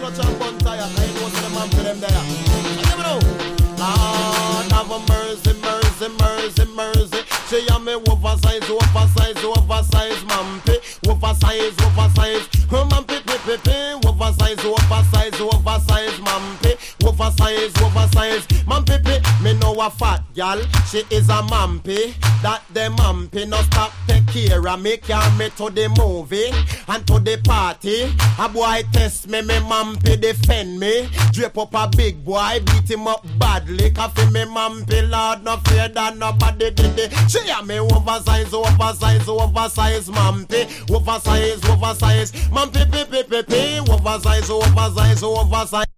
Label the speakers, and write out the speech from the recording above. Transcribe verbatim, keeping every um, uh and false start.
Speaker 1: clutch and bun tire. I know to the man for them there. Let me know. Lord have a mercy, mercy, mercy, mercy. She a me oversize, oversize, oversize, mampy. Oversize, oversize, mampy, pi, pi, pi. Oversize, oversize, oversize, mampy. Oversize, oversize, mampy, pi. Me know a fat gal, she is a mampy. That the mampy no stop take care of me. Carry me to the movie and to the party. A boy test me, me mampy defend me. Drape up a big boy, beat him up badly. Coffee me mampy, Lord, no fear that nobody did it. She a me oversize, oversize, oversize, mampy. Oversize, oversize, mampy, pi, pi, pi, pi. Oversize, oversize, oversize.